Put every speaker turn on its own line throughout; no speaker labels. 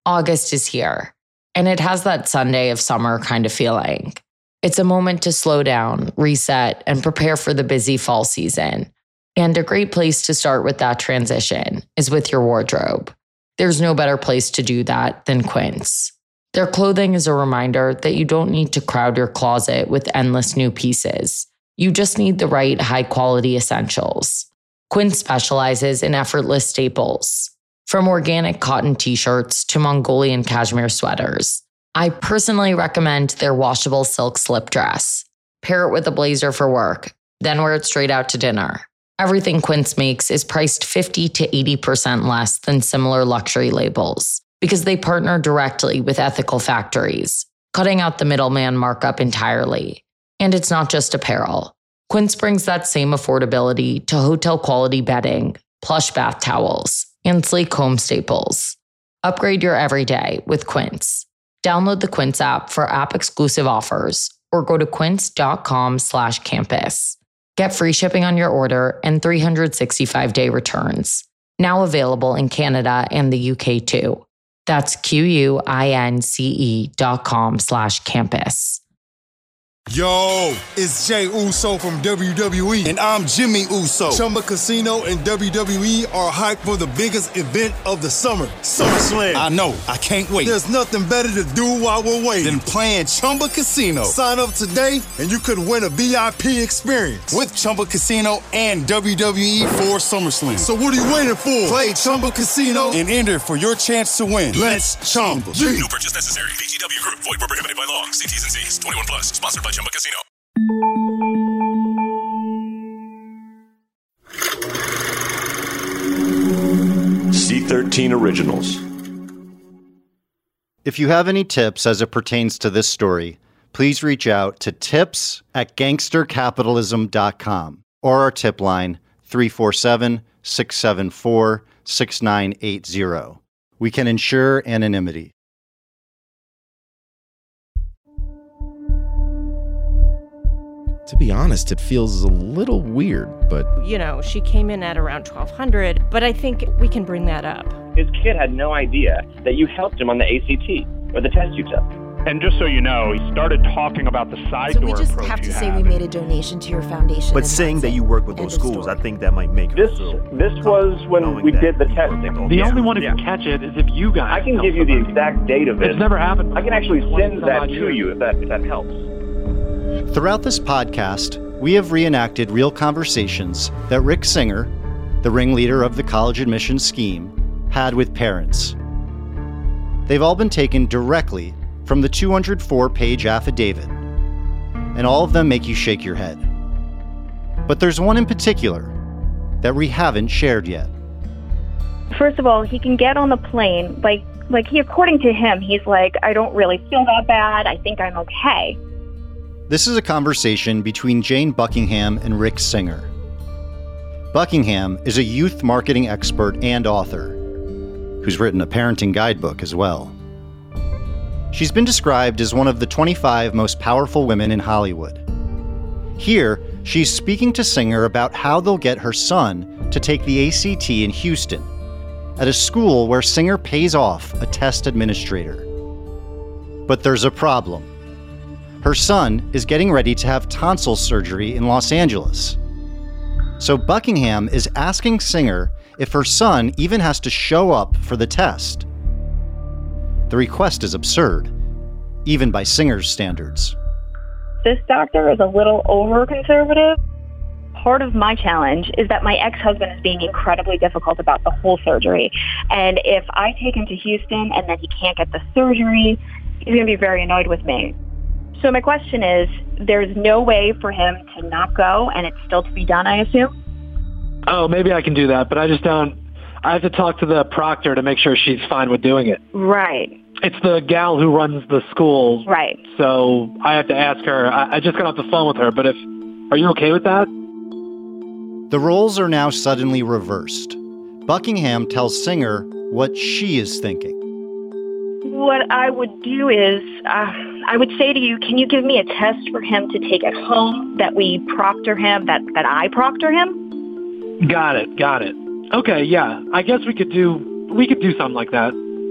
August is here, and it has that Sunday of summer kind of feeling. It's a moment to slow down, reset, and prepare for the busy fall season. And a great place to start with that transition is with your wardrobe. There's no better place to do that than Quince. Their clothing is a reminder that you don't need to crowd your closet with endless new pieces. You just need the right high-quality essentials. Quince specializes in effortless staples. From organic cotton t-shirts to Mongolian cashmere sweaters. I personally recommend their washable silk slip dress. Pair it with a blazer for work, then wear it straight out to dinner. Everything Quince makes is priced 50 to 80% less than similar luxury labels because they partner directly with ethical factories, cutting out the middleman markup entirely. And it's not just apparel. Quince brings that same affordability to hotel-quality bedding, plush bath towels, and sleek home staples. Upgrade your everyday with Quince. Download the Quince app for app-exclusive offers or go to quince.com/campus. Get free shipping on your order and 365-day returns. Now available in Canada and the UK too. That's QUINCE.com/campus.
Yo, it's Jay Uso from WWE, and I'm Jimmy Uso. Chumba Casino and WWE are hyped for the biggest event of the summer, SummerSlam. I know, I can't wait. There's nothing better to do while we're waiting than playing Chumba Casino. Sign up today, and you could win a VIP experience with Chumba Casino and WWE for SummerSlam. So what are you waiting for? Play Chumba Casino and enter for your chance to win. Let's Chumba.
No purchase necessary. VGW Group. Void where prohibited by law. See T's and C's. 21 plus. Sponsored by Chumba Casino. C13 Originals.
If you have any tips as it pertains to this story, please reach out to tips@gangstercapitalism.com or our tip line 347-674-6980. We can ensure anonymity.
To be honest, it feels a little weird, but...
You know, she came in at around 1,200, but I think we can bring that up.
His kid had no idea that you helped him on the ACT, or the test you took.
And just so you know, he started talking about the side door approach.
So we just have to say we made a donation to your foundation.
But saying that you work with those schools, I think that might make
this was when we did the testing.
The only one who can catch it is if you guys.
I can give you the exact date of it.
It's never happened.
I can actually send that to you if that helps.
Throughout this podcast, we have reenacted real conversations that Rick Singer, the ringleader of the college admissions scheme, had with parents. They've all been taken directly from the 204-page affidavit, and all of them make you shake your head. But there's one in particular that we haven't shared yet.
First of all, he can get on the plane, like he, according to him, he's like, I don't really feel that bad, I think I'm okay.
This is a conversation between Jane Buckingham and Rick Singer. Buckingham is a youth marketing expert and author, who's written a parenting guidebook as well. She's been described as one of the 25 most powerful women in Hollywood. Here, she's speaking to Singer about how they'll get her son to take the ACT in Houston, at a school where Singer pays off a test administrator. But there's a problem. Her son is getting ready to have tonsil surgery in Los Angeles. So Buckingham is asking Singer if her son even has to show up for the test. The request is absurd, even by Singer's standards.
This doctor is a little over-conservative. Part of my challenge is that my ex-husband is being incredibly difficult about the whole surgery. And if I take him to Houston and then he can't get the surgery, he's going to be very annoyed with me. So my question is, there's no way for him to not go and it's still to be done, I assume?
Oh, maybe I can do that, but I just don't. I have to talk to the proctor to make sure she's fine with doing it.
Right.
It's the gal who runs the school.
Right.
So I have to ask her. I just got off the phone with her, but are you okay with that?
The roles are now suddenly reversed. Buckingham tells Singer what she is thinking.
What I would do is, I would say to you, can you give me a test for him to take at home, that we proctor him, that I proctor him?
Got it. Okay, yeah. I guess we could do something like that.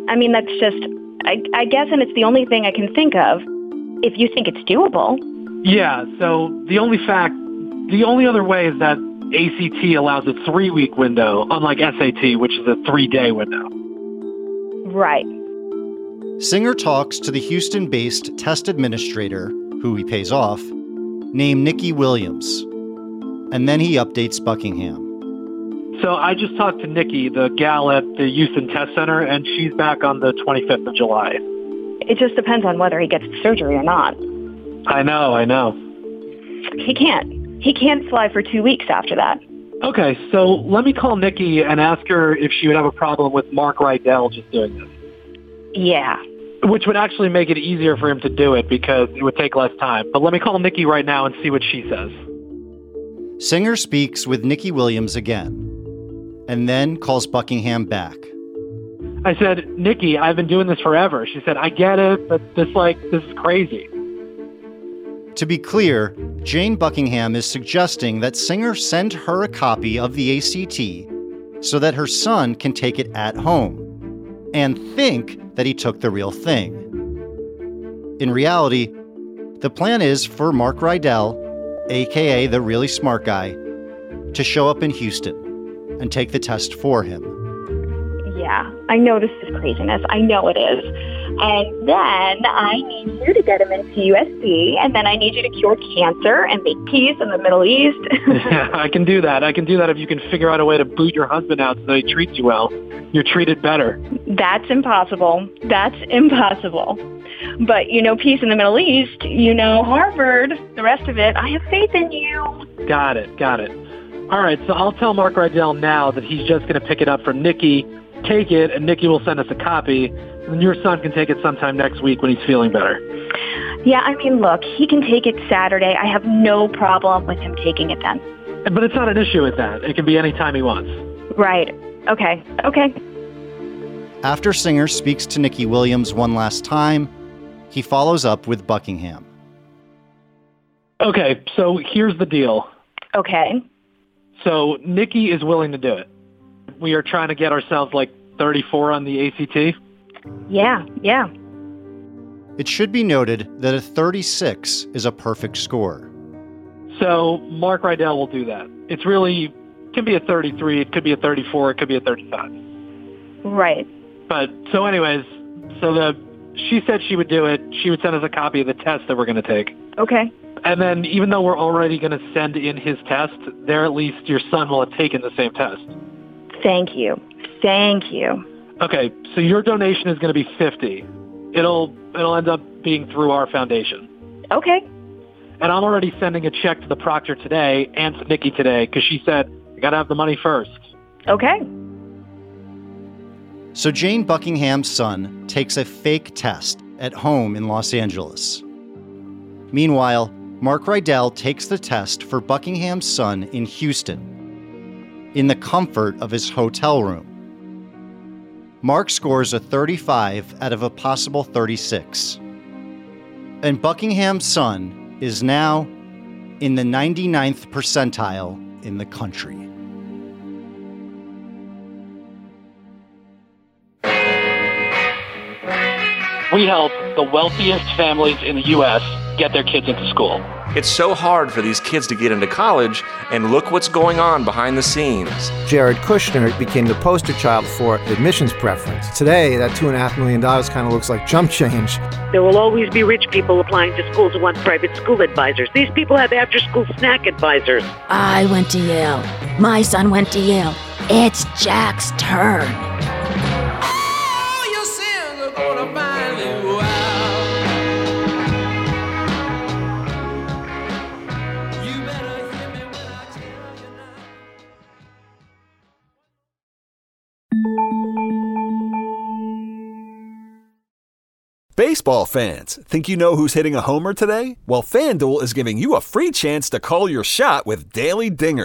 I mean, that's just, I guess, and it's the only thing I can think of. If you think it's doable.
Yeah, so the only other way is that ACT allows a 3-week window, unlike SAT, which is a 3-day window.
Right.
Singer talks to the Houston-based test administrator, who he pays off, named Nikki Williams. And then he updates Buckingham.
So I just talked to Nikki, the gal at the Houston Test Center, and she's back on the 25th of July.
It just depends on whether he gets the surgery or not.
I know.
He can't fly for 2 weeks after that.
Okay, so let me call Nikki and ask her if she would have a problem with Mark Rydell just doing this.
Yeah.
Which would actually make it easier for him to do it because it would take less time. But let me call Nikki right now and see what she says.
Singer speaks with Nikki Williams again, and then calls Buckingham back.
I said, Nikki, I've been doing this forever. She said, I get it, but this is crazy.
To be clear, Jane Buckingham is suggesting that Singer send her a copy of the ACT so that her son can take it at home and think that he took the real thing. In reality, the plan is for Mark Rydell, aka the really smart guy, to show up in Houston and take the test for him.
Yeah, I know this is craziness. I know it is. And then I need you to get him into USC, and then I need you to cure cancer and make peace in the Middle East.
Yeah, I can do that. If you can figure out a way to boot your husband out so he treats you well. You're treated better.
That's impossible. But, peace in the Middle East, Harvard, the rest of it, I have faith in you.
Got it. All right, so I'll tell Mark Rydell now that he's just going to pick it up from Nikki, take it, and Nikki will send us a copy, and your son can take it sometime next week when he's feeling better.
Yeah, I mean, look, he can take it Saturday. I have no problem with him taking it then.
But it's not an issue with that. It can be any time he wants.
Right. Okay.
After Singer speaks to Nikki Williams one last time, he follows up with Buckingham.
Okay, so here's the deal.
Okay.
So Nikki is willing to do it. We are trying to get ourselves 34 on the ACT.
Yeah.
It should be noted that a 36 is a perfect score.
So Mark Rydell will do that. It can be a 33, it could be a 34, it could be a 35.
Right.
But so anyways, she said she would do it. She would send us a copy of the test that we're going to take.
Okay.
And then even though we're already going to send in his test, there at least your son will have taken the same test.
Thank you.
Okay, so your donation is going to be $50. It'll end up being through our foundation.
Okay.
And I'm already sending a check to the proctor today and to Nikki today because she said, I got to have the money first.
Okay.
So Jane Buckingham's son takes a fake test at home in Los Angeles. Meanwhile, Mark Rydell takes the test for Buckingham's son in Houston, in the comfort of his hotel room. Mark scores a 35 out of a possible 36. And Buckingham's son is now in the 99th percentile in the country.
We help the wealthiest families in the U.S. get their kids into school.
It's so hard for these kids to get into college, and look what's going on behind the scenes.
Jared Kushner became the poster child for admissions preference. Today, that $2.5 million kind of looks like chump change.
There will always be rich people applying to schools who want private school advisors. These people have after-school snack advisors.
I went to Yale. My son went to Yale. It's Jack's turn.
All your sins are gonna find you out.
Baseball fans, think you know who's hitting a homer today? Well, FanDuel is giving you a free chance to call your shot with Daily Dingers.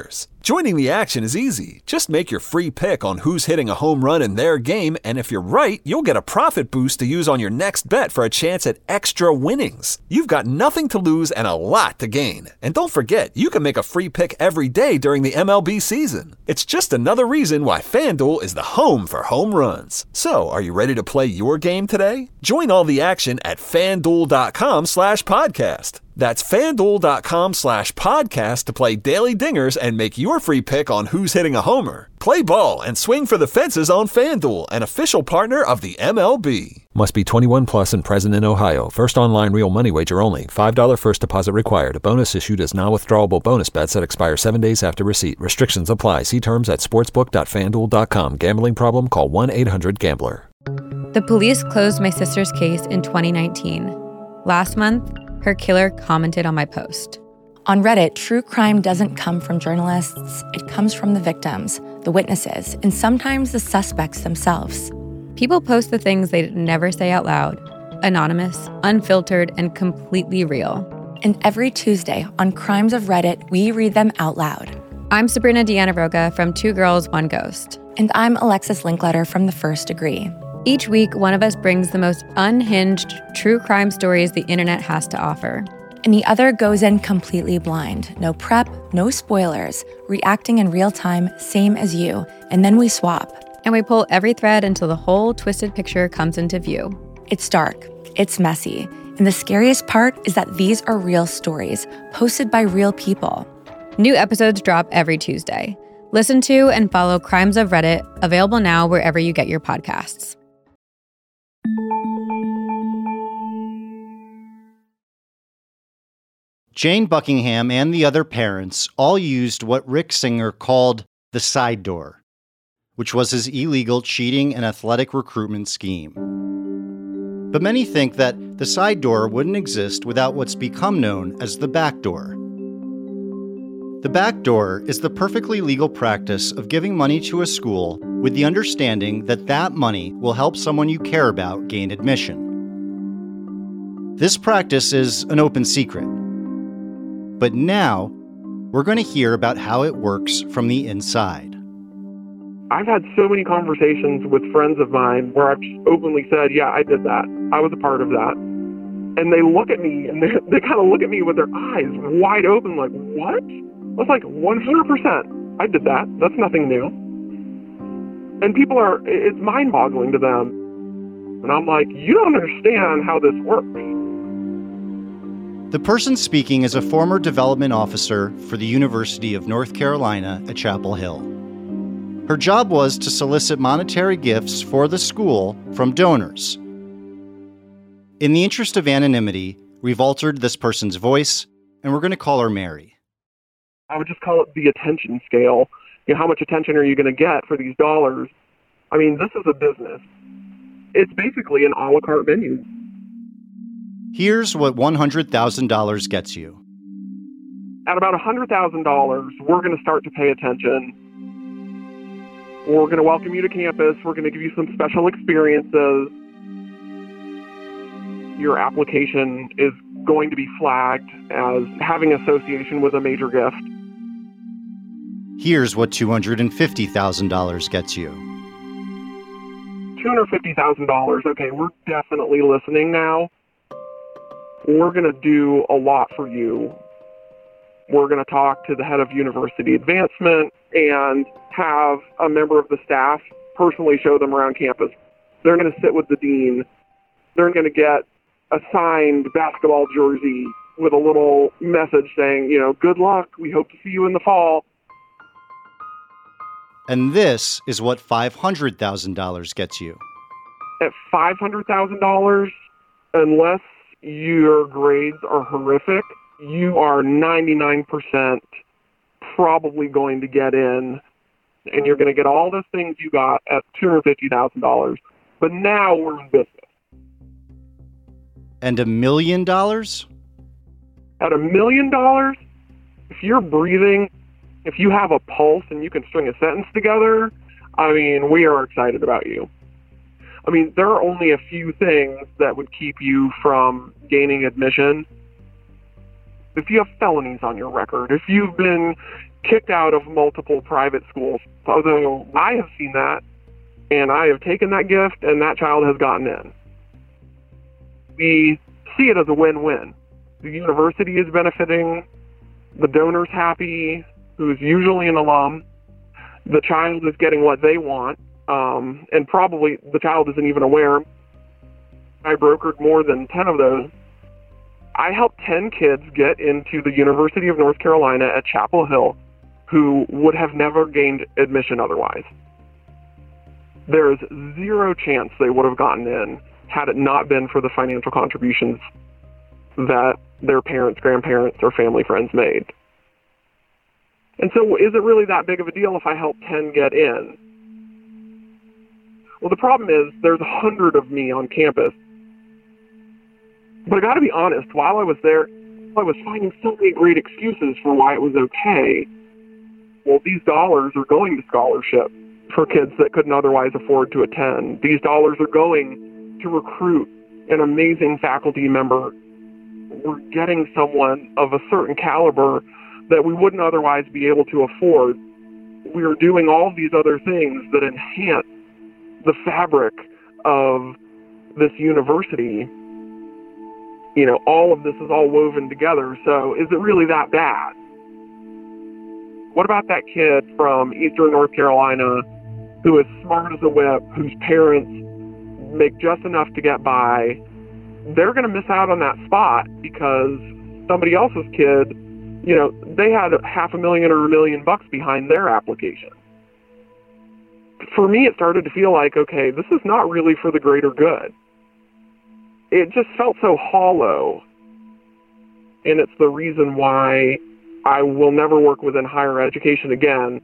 Joining the action is easy. Just make your free pick on who's hitting a home run in their game, and if you're right, you'll get a profit boost to use on your next bet for a chance at extra winnings. You've got nothing to lose and a lot to gain. And don't forget, you can make a free pick every day during the MLB season. It's just another reason why FanDuel is the home for home runs. So, are you ready to play your game today? Join all the action at FanDuel.com/podcast. That's FanDuel.com/podcast to play Daily Dingers and make your free pick on who's hitting a homer. Play ball and swing for the fences on FanDuel, an official partner of the MLB. Must be 21 plus and present in Ohio. First online real money wager only. $5 first deposit required. A bonus issued as non-withdrawable bonus bets that expire 7 days after receipt. Restrictions apply. See terms at sportsbook.fanduel.com. Gambling problem? Call 1-800-GAMBLER.
The police closed my sister's case in 2019. Last month, her killer commented on my post.
On Reddit, true crime doesn't come from journalists. It comes from the victims, the witnesses, and sometimes the suspects themselves.
People post the things they'd never say out loud, anonymous, unfiltered, and completely real.
And every Tuesday on Crimes of Reddit, we read them out loud.
I'm Sabrina Deanna Roca from Two Girls, One Ghost.
And I'm Alexis Linkletter from The First Degree.
Each week, one of us brings the most unhinged true crime stories the internet has to offer.
And the other goes in completely blind. No prep, no spoilers, reacting in real time, same as you. And then we swap.
And we pull every thread until the whole twisted picture comes into view.
It's dark, it's messy. And the scariest part is that these are real stories, posted by real people.
New episodes drop every Tuesday. Listen to and follow Crimes of Reddit, available now wherever you get your podcasts.
Jane Buckingham and the other parents all used what Rick Singer called the side door, which was his illegal cheating and athletic recruitment scheme. But many think that the side door wouldn't exist without what's become known as the back door. The back door is the perfectly legal practice of giving money to a school with the understanding that that money will help someone you care about gain admission. This practice is an open secret. But now, we're going to hear about how it works from the inside.
I've had so many conversations with friends of mine where I've just openly said, yeah, I did that. I was a part of that. And they look at me and they kind of look at me with their eyes wide open like, what? I was like, 100%. I did that. That's nothing new. And people it's mind-boggling to them. And I'm like, you don't understand how this works.
The person speaking is a former development officer for the University of North Carolina at Chapel Hill. Her job was to solicit monetary gifts for the school from donors. In the interest of anonymity, we've altered this person's voice, and we're going to call her Mary.
I would just call it the attention scale. You know, how much attention are you going to get for these dollars? I mean, this is a business. It's basically an a la carte menu.
Here's what $100,000 gets you.
At about $100,000, we're going to start to pay attention. We're going to welcome you to campus. We're going to give you some special experiences. Your application is going to be flagged as having association with a major gift.
Here's what $250,000 gets you.
$250,000. Okay, we're definitely listening now. We're going to do a lot for you. We're going to talk to the head of university advancement and have a member of the staff personally show them around campus. They're going to sit with the dean. They're going to get a signed basketball jersey with a little message saying, you know, good luck. We hope to see you in the fall.
And this is what $500,000 gets you.
At $500,000, unless your grades are horrific, you are 99% probably going to get in, and you're going to get all the things you got at $250,000. But now we're in business.
And $1 million?
At $1 million, if you're breathing, if you have a pulse and you can string a sentence together, I mean, we are excited about you. I mean, there are only a few things that would keep you from gaining admission. If you have felonies on your record, if you've been kicked out of multiple private schools. Although I have seen that, and I have taken that gift, and that child has gotten in. We see it as a win-win. The university is benefiting, the donor's happy, who's usually an alum, the child is getting what they want, and probably the child isn't even aware. I brokered more than 10 of those. I helped 10 kids get into the University of North Carolina at Chapel Hill who would have never gained admission otherwise. There is zero chance they would have gotten in had it not been for the financial contributions that their parents, grandparents, or family friends made. And so is it really that big of a deal if I help 10 get in? Well, the problem is there's 100 of me on campus. But I got to be honest, while I was there, I was finding so many great excuses for why it was okay. Well, these dollars are going to scholarship for kids that couldn't otherwise afford to attend. These dollars are going to recruit an amazing faculty member. We're getting someone of a certain caliber that we wouldn't otherwise be able to afford. We are doing all of these other things that enhance the fabric of this university. You know, all of this is all woven together, so is it really that bad? What about that kid from Eastern North Carolina who is smart as a whip, whose parents make just enough to get by? They're going to miss out on that spot because somebody else's kid, you know, they had $500,000 or $1 million behind their application. For me, it started to feel like, okay, this is not really for the greater good. It just felt so hollow. And it's the reason why I will never work within higher education again.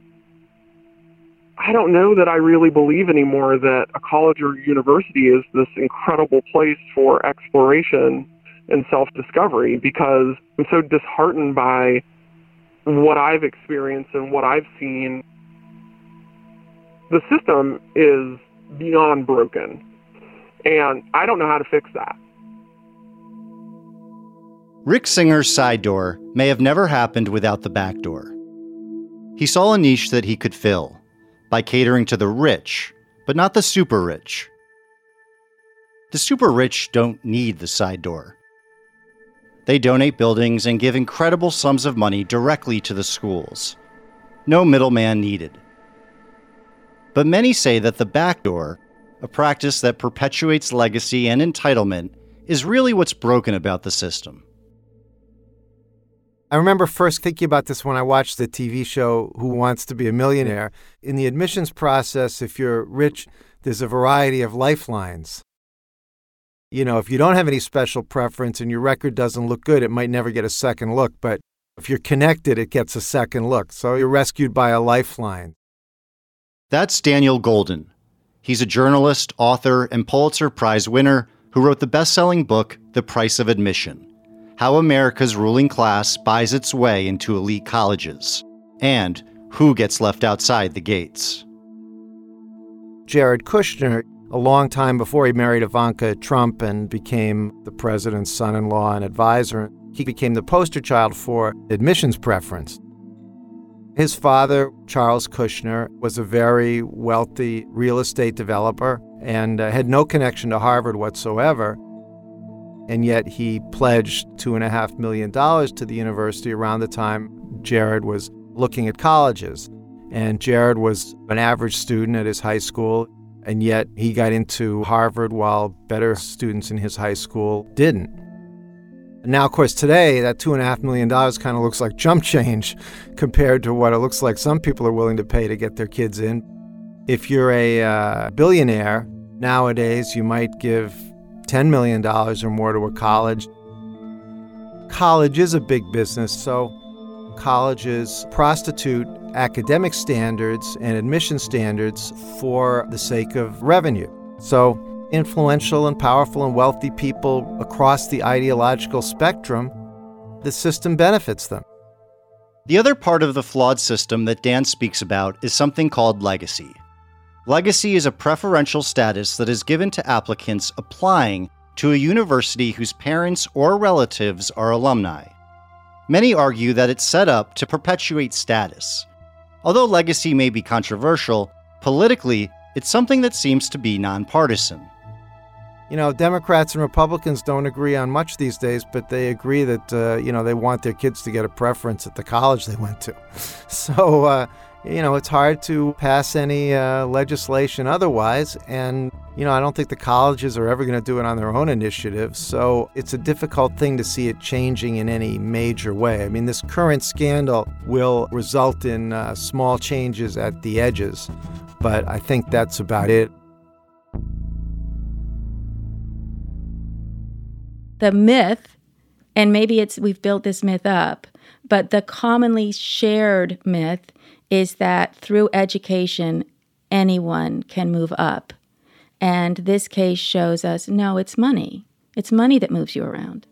I don't know that I really believe anymore that a college or university is this incredible place for exploration and self-discovery, because I'm so disheartened by what I've experienced and what I've seen. The system is beyond broken, and I don't know how to fix that.
Rick Singer's side door may have never happened without the back door. He saw a niche that he could fill by catering to the rich, but not the super rich. The super rich don't need the side door. They donate buildings and give incredible sums of money directly to the schools. No middleman needed. But many say that the back door, a practice that perpetuates legacy and entitlement, is really what's broken about the system.
I remember first thinking about this when I watched the TV show Who Wants to Be a Millionaire. In the admissions process, if you're rich, there's a variety of lifelines. You know, if you don't have any special preference and your record doesn't look good, it might never get a second look. But if you're connected, it gets a second look. So you're rescued by a lifeline.
That's Daniel Golden. He's a journalist, author, and Pulitzer Prize winner who wrote the best-selling book, The Price of Admission: How America's Ruling Class Buys Its Way into Elite Colleges, and Who Gets Left Outside the Gates.
Jared Kushner, a long time before he married Ivanka Trump and became the president's son-in-law and advisor, he became the poster child for admissions preference. His father, Charles Kushner, was a very wealthy real estate developer and had no connection to Harvard whatsoever. And yet he pledged $2.5 million to the university around the time Jared was looking at colleges. And Jared was an average student at his high school, and yet he got into Harvard while better students in his high school didn't. Now, of course, today, that $2.5 million kind of looks like chump change compared to what it looks like some people are willing to pay to get their kids in. If you're a billionaire, nowadays you might give $10 million or more to a college. College is a big business, so colleges prostitute academic standards and admission standards for the sake of revenue. So influential and powerful and wealthy people across the ideological spectrum, the system benefits them.
The other part of the flawed system that Dan speaks about is something called legacy. Legacy is a preferential status that is given to applicants applying to a university whose parents or relatives are alumni. Many argue that it's set up to perpetuate status. Although legacy may be controversial, politically, it's something that seems to be nonpartisan.
You know, Democrats and Republicans don't agree on much these days, but they agree that, they want their kids to get a preference at the college they went to. So, it's hard to pass any legislation otherwise. And, I don't think the colleges are ever going to do it on their own initiative. So it's a difficult thing to see it changing in any major way. I mean, this current scandal will result in small changes at the edges, but I think that's about it.
The myth, and maybe we've built this myth up, but the commonly shared myth is that through education, anyone can move up. And this case shows us, no, it's money. It's money that moves you around.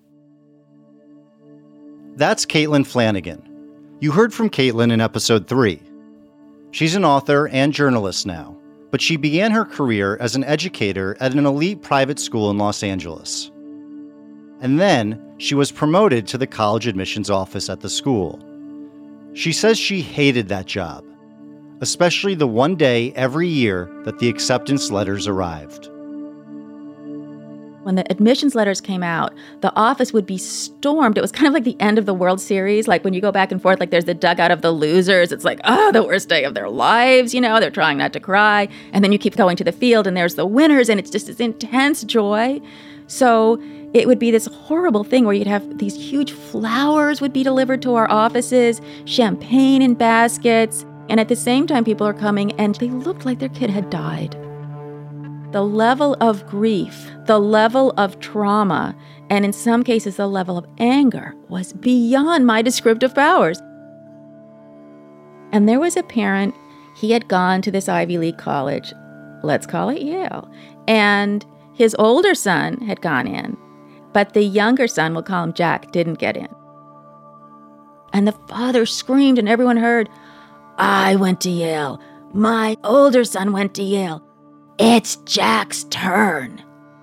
That's Caitlin Flanagan. You heard from Caitlin in episode 3. She's an author and journalist now, but she began her career as an educator at an elite private school in Los Angeles. And then she was promoted to the college admissions office at the school. She says she hated that job, especially the one day every year that the acceptance letters arrived.
When the admissions letters came out, the office would be stormed. It was kind of like the end of the World Series. Like when you go back and forth, like there's the dugout of the losers. It's like, the worst day of their lives. They're trying not to cry. And then you keep going to the field and there's the winners and it's just this intense joy. So it would be this horrible thing where you'd have these huge flowers would be delivered to our offices, champagne in baskets. And at the same time, people are coming and they looked like their kid had died. The level of grief, the level of trauma, and in some cases, the level of anger was beyond my descriptive powers. And there was a parent, he had gone to this Ivy League college, let's call it Yale, and his older son had gone in, but the younger son, we'll call him Jack, didn't get in. And the father screamed and everyone heard, "I went to Yale. My older son went to Yale. It's Jack's turn."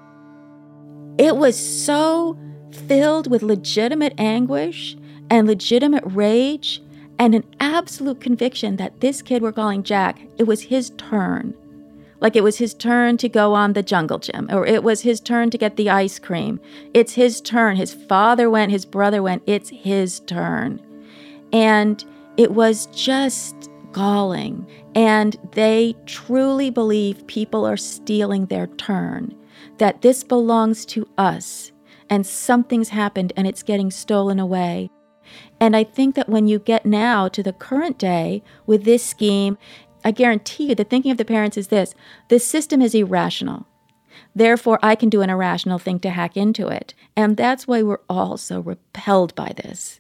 It was so filled with legitimate anguish and legitimate rage and an absolute conviction that this kid we're calling Jack, it was his turn. Like it was his turn to go on the jungle gym, or it was his turn to get the ice cream. It's his turn. His father went, his brother went. It's his turn. And it was just galling. And they truly believe people are stealing their turn, that this belongs to us, and something's happened and it's getting stolen away. And I think that when you get now to the current day with this scheme, I guarantee you the thinking of the parents is this: the system is irrational. Therefore, I can do an irrational thing to hack into it. And that's why we're all so repelled by this.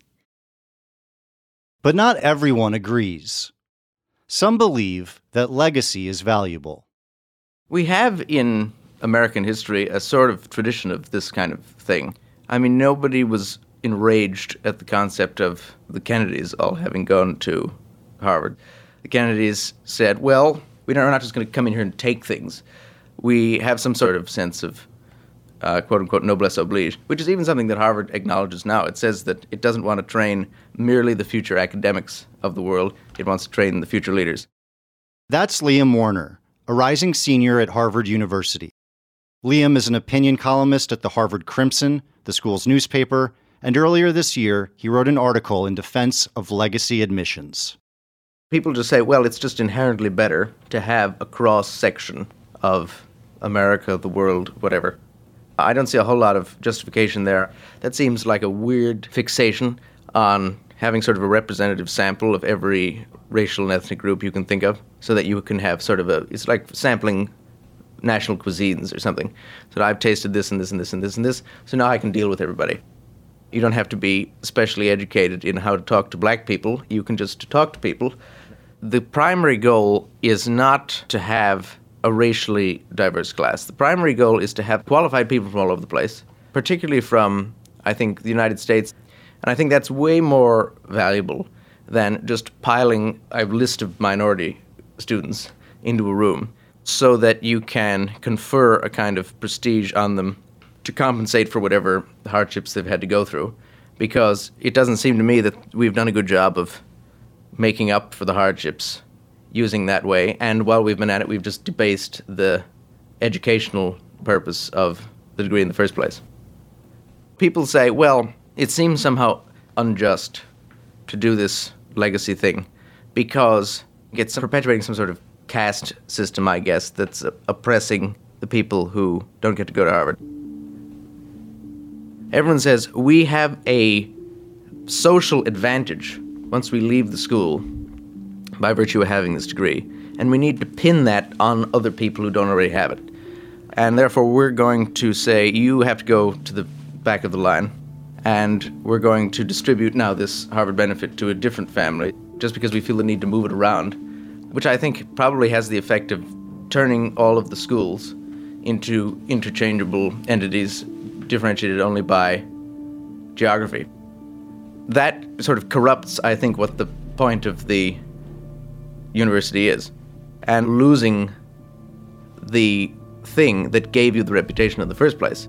But not everyone agrees. Some believe that legacy is valuable.
We have in American history a sort of tradition of this kind of thing. I mean, nobody was enraged at the concept of the Kennedys all having gone to Harvard. The Kennedys said, well, we're not just going to come in here and take things. We have some sort of sense of, quote-unquote, noblesse oblige, which is even something that Harvard acknowledges now. It says that it doesn't want to train merely the future academics of the world. It wants to train the future leaders.
That's Liam Warner, a rising senior at Harvard University. Liam is an opinion columnist at the Harvard Crimson, the school's newspaper, and earlier this year, he wrote an article in defense of legacy admissions.
People just say, well, it's just inherently better to have a cross-section of America, the world, whatever. I don't see a whole lot of justification there. That seems like a weird fixation on having sort of a representative sample of every racial and ethnic group you can think of, so that you can have sort of it's like sampling national cuisines or something. So I've tasted this and this and this and this and this, so now I can deal with everybody. You don't have to be specially educated in how to talk to black people. You can just talk to people. The primary goal is not to have a racially diverse class. The primary goal is to have qualified people from all over the place, particularly from, I think, the United States. And I think that's way more valuable than just piling a list of minority students into a room so that you can confer a kind of prestige on them to compensate for whatever hardships they've had to go through. because it doesn't seem to me that we've done a good job of making up for the hardships using that way. And while we've been at it, we've just debased the educational purpose of the degree in the first place. People say, well, it seems somehow unjust to do this legacy thing because it's perpetuating some sort of caste system, I guess, that's oppressing the people who don't get to go to Harvard. Everyone says we have a social advantage once we leave the school by virtue of having this degree, and we need to pin that on other people who don't already have it. And therefore, we're going to say, you have to go to the back of the line, and we're going to distribute now this Harvard benefit to a different family, just because we feel the need to move it around, which I think probably has the effect of turning all of the schools into interchangeable entities differentiated only by geography. That sort of corrupts, I think, what the point of the university is, and losing the thing that gave you the reputation in the first place.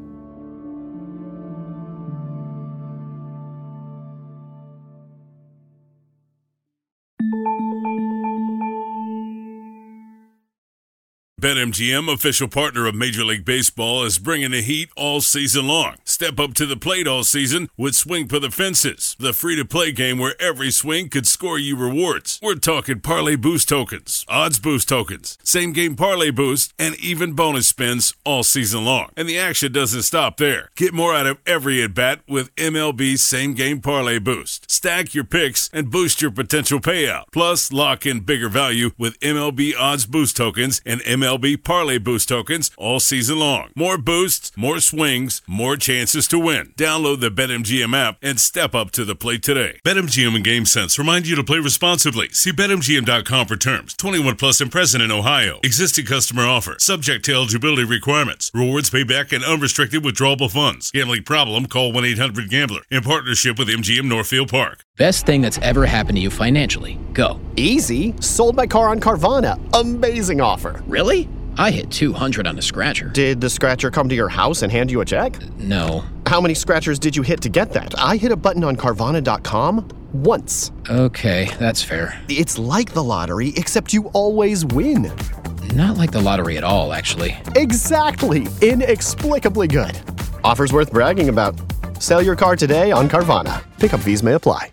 BetMGM, official partner of Major League Baseball, is bringing the heat all season long. Step up to the plate all season with Swing for the Fences, the free-to-play game where every swing could score you rewards. We're talking parlay boost tokens, odds boost tokens, same-game parlay boost, and even bonus spins all season long. And the action doesn't stop there. Get more out of every at-bat with MLB same-game parlay boost. Stack your picks and boost your potential payout. Plus, lock in bigger value with MLB odds boost tokens and MLB parlay boost tokens all season long. More boosts, more swings, more chances to win. Download the BetMGM app and step up to the plate today. BetMGM and GameSense remind you to play responsibly. See BetMGM.com for terms. 21 plus and present in Ohio. Existing customer offer. Subject to eligibility requirements. Rewards payback and unrestricted withdrawable funds. Gambling problem? Call 1-800-GAMBLER. In partnership with MGM Northfield Park.
Best thing that's ever happened to you financially. Go.
Easy. Sold my car on Carvana. Amazing offer.
Really? I hit 200 on a scratcher.
Did the scratcher come to your house and hand you a check?
No.
How many scratchers did you hit to get that? I hit a button on Carvana.com once.
Okay, that's fair.
It's like the lottery, except you always win.
Not like the lottery at all, actually.
Exactly. Inexplicably good. Offers worth bragging about. Sell your car today on Carvana. Pickup fees may apply.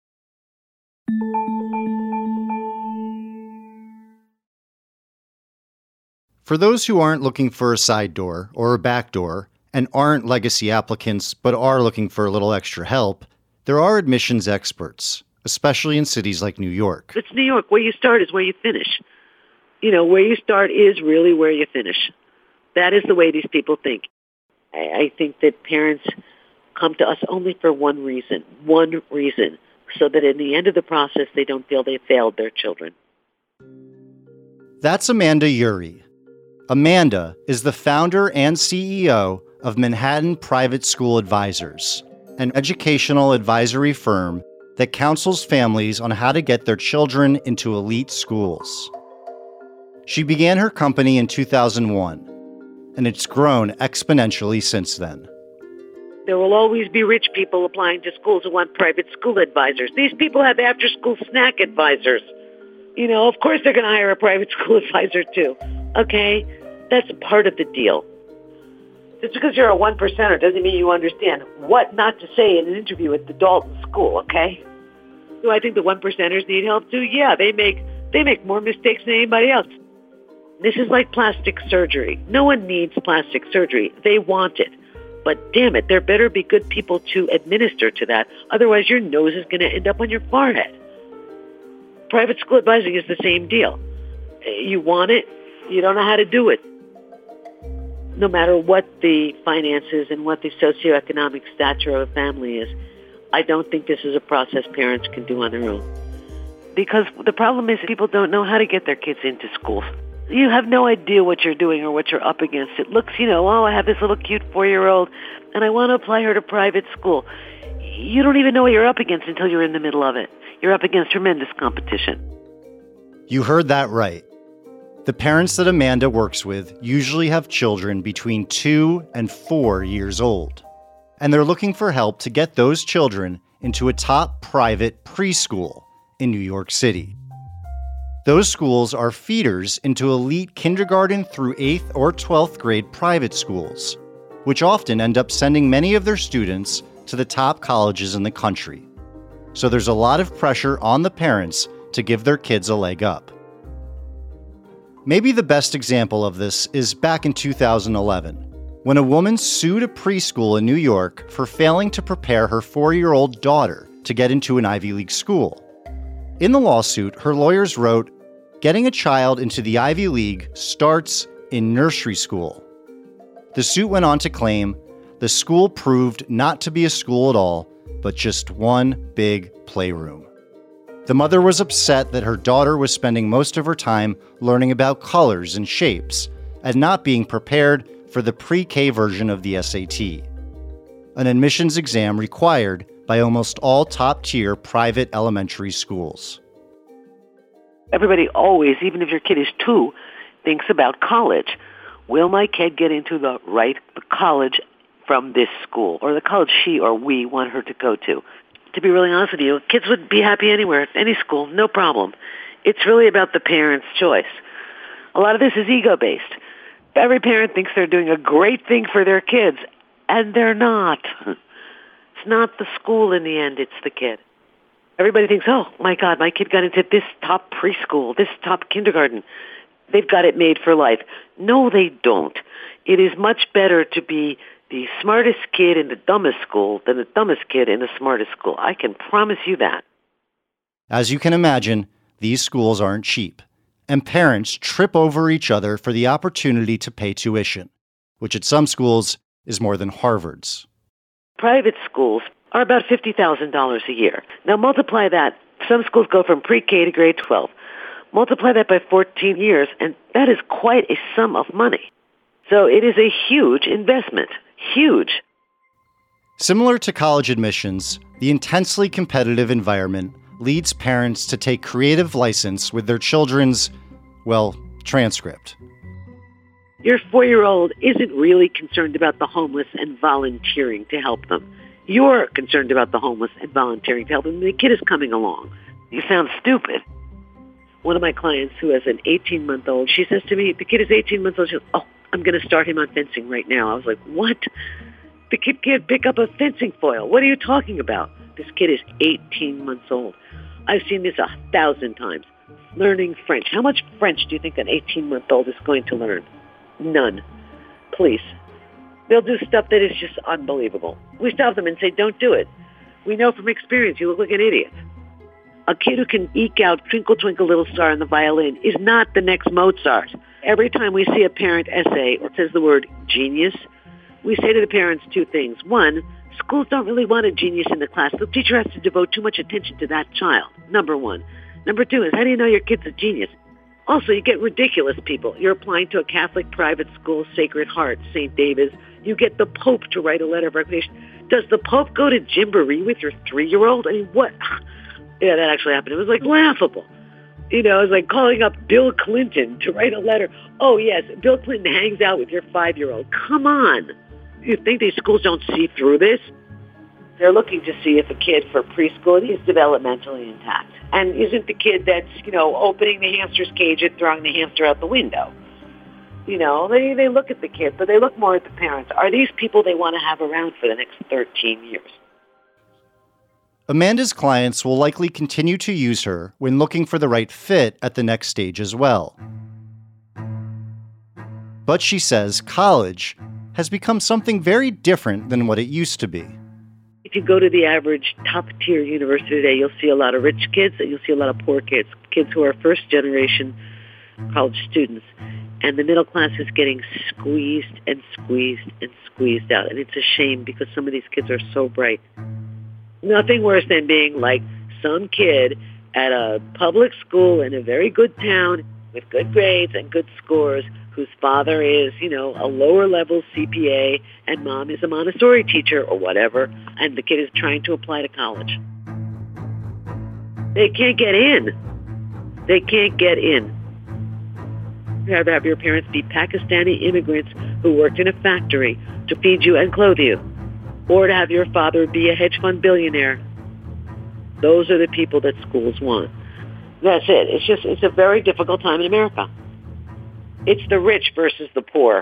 For those who aren't looking for a side door or a back door and aren't legacy applicants but are looking for a little extra help, there are admissions experts, especially in cities like New York.
It's New York. Where you start is where you finish. You know, where you start is really where you finish. That is the way these people think. I think that parents come to us only for one reason, so that in the end of the process, they don't feel they failed their children.
That's Amanda Uri. Amanda is the founder and CEO of Manhattan Private School Advisors, an educational advisory firm that counsels families on how to get their children into elite schools. She began her company in 2001, and it's grown exponentially since then.
There will always be rich people applying to schools who want private school advisors. These people have after-school snack advisors. You know, of course they're going to hire a private school advisor too. Okay? That's part of the deal. Just because you're a 1%er doesn't mean you understand what not to say in an interview at the Dalton School, okay? Do I think the 1%ers need help too? Yeah, they make more mistakes than anybody else. This is like plastic surgery. No one needs plastic surgery. They want it. But damn it, there better be good people to administer to that. Otherwise, your nose is going to end up on your forehead. Private school advising is the same deal. You want it, you don't know how to do it. No matter what the finances and what the socioeconomic stature of a family is, I don't think this is a process parents can do on their own. Because the problem is people don't know how to get their kids into schools. You have no idea what you're doing or what you're up against. It looks, I have this little cute 4-year-old, and I want to apply her to private school. You don't even know what you're up against until you're in the middle of it. You're up against tremendous competition.
You heard that right. The parents that Amanda works with usually have children between 2 and 4 years old. and they're looking for help to get those children into a top private preschool in New York City. Those schools are feeders into elite kindergarten through 8th or 12th grade private schools, which often end up sending many of their students to the top colleges in the country. So there's a lot of pressure on the parents to give their kids a leg up. Maybe the best example of this is back in 2011, when a woman sued a preschool in New York for failing to prepare her 4-year-old daughter to get into an Ivy League school. In the lawsuit, her lawyers wrote, "Getting a child into the Ivy League starts in nursery school." The suit went on to claim the school proved not to be a school at all, but just one big playroom. The mother was upset that her daughter was spending most of her time learning about colors and shapes and not being prepared for the pre-K version of the SAT, an admissions exam required by almost all top-tier private elementary schools.
Everybody always, even if your kid is 2, thinks about college. Will my kid get into the college from this school, or the college she or we want her to go to? To be really honest with you, kids would be happy anywhere, any school, no problem. It's really about the parent's choice. A lot of this is ego-based. Every parent thinks they're doing a great thing for their kids, and they're not. It's not the school in the end, it's the kid. Everybody thinks, oh, my God, my kid got into this top preschool, this top kindergarten. They've got it made for life. No, they don't. It is much better to be the smartest kid in the dumbest school than the dumbest kid in the smartest school. I can promise you that.
As you can imagine, these schools aren't cheap, and parents trip over each other for the opportunity to pay tuition, which at some schools is more than Harvard's.
Private schools are about $50,000 a year. Now multiply that. Some schools go from pre-K to grade 12. Multiply that by 14 years, and that is quite a sum of money. So it is a huge investment. Huge.
Similar to college admissions, the intensely competitive environment leads parents to take creative license with their children's, transcript.
Your 4-year-old isn't really concerned about the homeless and volunteering to help them. You're concerned about the homeless and volunteering to help them. The kid is coming along. You sound stupid. One of my clients who has an 18-month-old, she says to me, the kid is 18 months old. She goes, I'm going to start him on fencing right now. I was like, what? The kid can't pick up a fencing foil. What are you talking about? This kid is 18 months old. I've seen this 1,000 times. Learning French. How much French do you think an 18-month-old is going to learn? None. Please. They'll do stuff that is just unbelievable. We stop them and say, don't do it. We know from experience you look like an idiot. A kid who can eke out Twinkle, Twinkle, Little Star on the violin is not the next Mozart. Every time we see a parent essay or says the word genius, we say to the parents 2 things. 1, schools don't really want a genius in the class. The teacher has to devote too much attention to that child. Number 1. Number 2 is, how do you know your kid's a genius? Also, you get ridiculous people. You're applying to a Catholic private school, Sacred Heart, St. David's. You get the Pope to write a letter of recommendation. Does the Pope go to Gymboree with your 3-year-old? I mean, what? Yeah, that actually happened. It was like laughable. You know, it was like calling up Bill Clinton to write a letter. Oh, yes, Bill Clinton hangs out with your 5-year-old. Come on. You think these schools don't see through this? They're looking to see if a kid for preschool is developmentally intact. And isn't the kid that's, opening the hamster's cage and throwing the hamster out the window? They look at the kid, but they look more at the parents. Are these people they want to have around for the next 13 years?
Amanda's clients will likely continue to use her when looking for the right fit at the next stage as well. But she says college has become something very different than what it used to be.
If you go to the average top-tier university today, you'll see a lot of rich kids and you'll see a lot of poor kids, kids who are first-generation college students. And the middle class is getting squeezed and squeezed and squeezed out. And it's a shame because some of these kids are so bright. Nothing worse than being like some kid at a public school in a very good town with good grades and good scores whose father is, a lower-level CPA and mom is a Montessori teacher or whatever, and the kid is trying to apply to college. They can't get in. They can't get in. You have to have your parents be Pakistani immigrants who worked in a factory to feed you and clothe you. or to have your father be a hedge fund billionaire. Those are the people that schools want. That's it. It's a very difficult time in America. It's the rich versus the poor.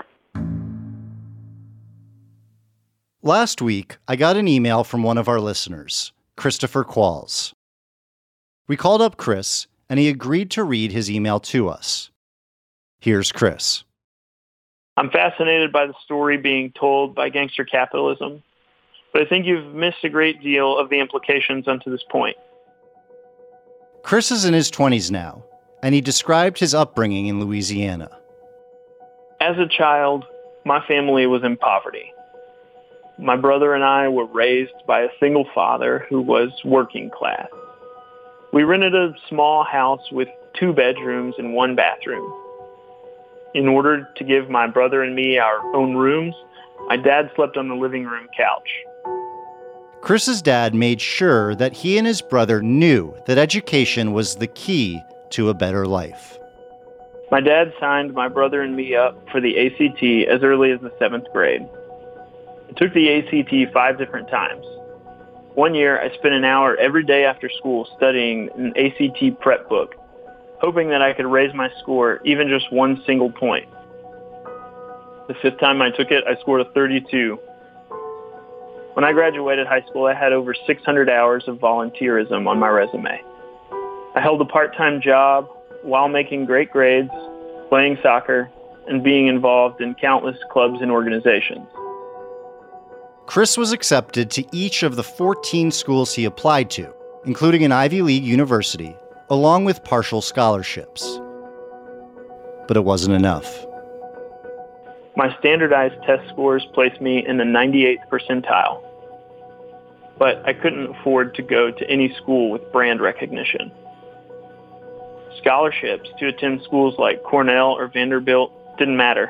Last week, I got an email from one of our listeners, Christopher Qualls. We called up Chris, and he agreed to read his email to us. Here's Chris.
I'm fascinated by the story being told by Gangster Capitalism, but I think you've missed a great deal of the implications unto this point.
Chris is in his 20s now, and he described his upbringing in Louisiana.
As a child, my family was in poverty. My brother and I were raised by a single father who was working class. We rented a small house with 2 bedrooms and 1 bathroom. In order to give my brother and me our own rooms, my dad slept on the living room couch.
Chris's dad made sure that he and his brother knew that education was the key to a better life.
My dad signed my brother and me up for the ACT as early as the 7th grade. I took the ACT 5 different times. One year, I spent an hour every day after school studying an ACT prep book, hoping that I could raise my score even just 1 single point. The 5th time I took it, I scored a 32. When I graduated high school, I had over 600 hours of volunteerism on my resume. I held a part-time job while making great grades, playing soccer, and being involved in countless clubs and organizations.
Chris was accepted to each of the 14 schools he applied to, including an Ivy League university, along with partial scholarships. But it wasn't enough.
My standardized test scores placed me in the 98th percentile, but I couldn't afford to go to any school with brand recognition. Scholarships to attend schools like Cornell or Vanderbilt didn't matter.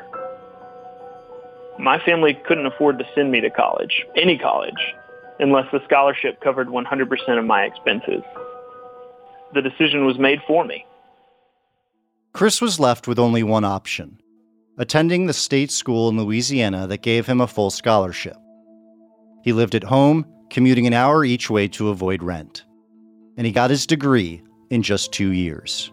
My family couldn't afford to send me to college, any college, unless the scholarship covered 100% of my expenses. The decision was made for me.
Chris was left with only one option: attending the state school in Louisiana that gave him a full scholarship. He lived at home, commuting an hour each way to avoid rent. And he got his degree in just 2 years.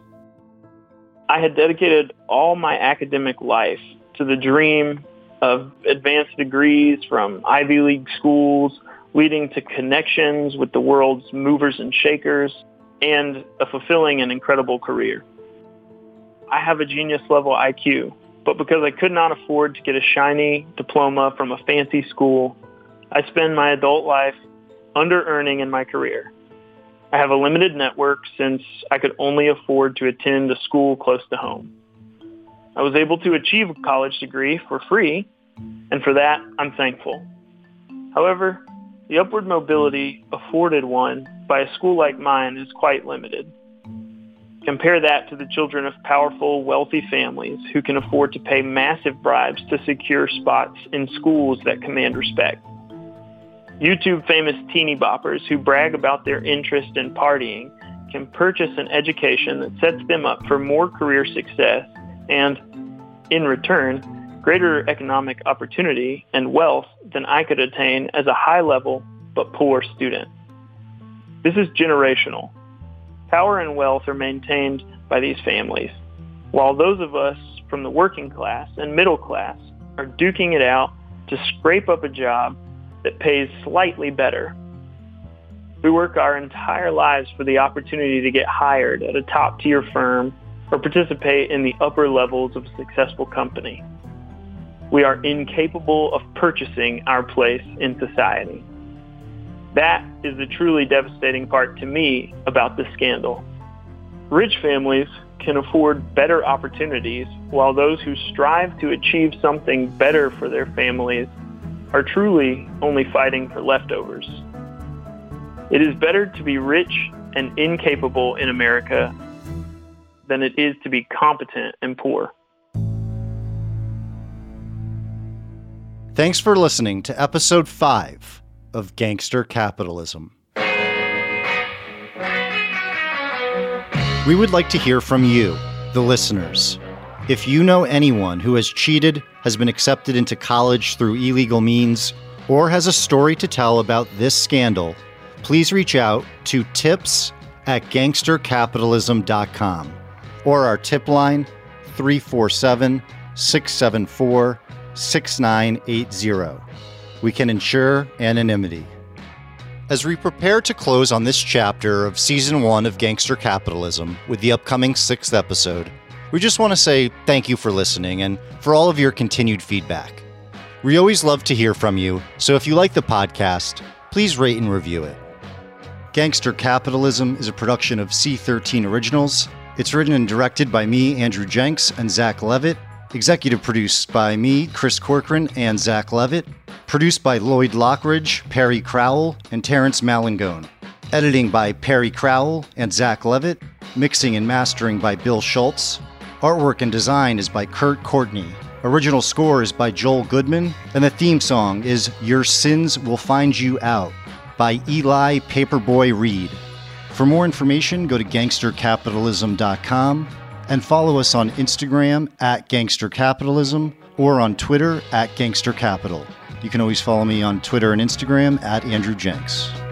I had dedicated all my academic life to the dream of advanced degrees from Ivy League schools, leading to connections with the world's movers and shakers, and a fulfilling and incredible career. I have a genius-level IQ, but because I could not afford to get a shiny diploma from a fancy school, I spend my adult life under-earning in my career. I have a limited network since I could only afford to attend a school close to home. I was able to achieve a college degree for free, and for that, I'm thankful. However, the upward mobility afforded one by a school like mine is quite limited. Compare that to the children of powerful, wealthy families who can afford to pay massive bribes to secure spots in schools that command respect. YouTube famous teeny boppers who brag about their interest in partying can purchase an education that sets them up for more career success and, in return, greater economic opportunity and wealth than I could attain as a high-level but poor student. This is generational. Power and wealth are maintained by these families, while those of us from the working class and middle class are duking it out to scrape up a job that pays slightly better. We work our entire lives for the opportunity to get hired at a top-tier firm or participate in the upper levels of a successful company. We are incapable of purchasing our place in society. That is the truly devastating part to me about this scandal. Rich families can afford better opportunities, while those who strive to achieve something better for their families are truly only fighting for leftovers. It is better to be rich and incapable in America than it is to be competent and poor.
Thanks for listening to episode 5 of Gangster Capitalism. We would like to hear from you, the listeners. If you know anyone who has cheated, has been accepted into college through illegal means, or has a story to tell about this scandal, please reach out to tips@gangstercapitalism.com or our tip line 347-674-6980. We can ensure anonymity. As we prepare to close on this chapter of Season 1 of Gangster Capitalism with the upcoming 6th episode, we just want to say thank you for listening and for all of your continued feedback. We always love to hear from you, so if you like the podcast, please rate and review it. Gangster Capitalism is a production of C13 Originals. It's written and directed by me, Andrew Jenks, and Zach Levitt. Executive produced by me, Chris Corcoran, and Zach Levitt. Produced by Lloyd Lockridge, Perry Crowell, and Terrence Malangone. Editing by Perry Crowell and Zach Levitt. Mixing and mastering by Bill Schultz. Artwork and design is by Kurt Courtney. Original score is by Joel Goodman. And the theme song is Your Sins Will Find You Out by Eli Paperboy Reed. For more information, go to gangstercapitalism.com and follow us on Instagram @gangstercapitalism or on Twitter @gangstercapital. You can always follow me on Twitter and Instagram @Andrew Jenks.